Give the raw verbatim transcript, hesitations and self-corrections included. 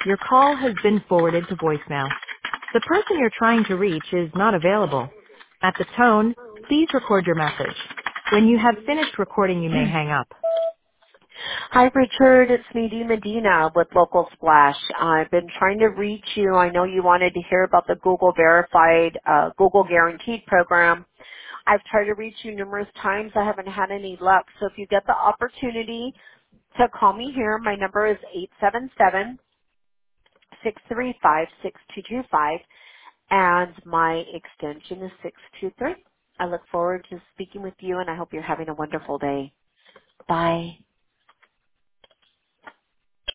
Your call has been forwarded to voicemail. The person you're trying to reach is not available. At the tone, please record your message. When you have finished recording, you may hang up. Hi, Richard. It's Nadine Medina with Local Splash. I've been trying to reach you. I know you wanted to hear about the Google Verified, uh, Google Guaranteed program. I've tried to reach you numerous times. I haven't had any luck. So if you get the opportunity to call me here, my number is eight seven seven, six three five, six two two five, and my extension is six two three. I look forward to speaking with you, and I hope you're having a wonderful day. Bye.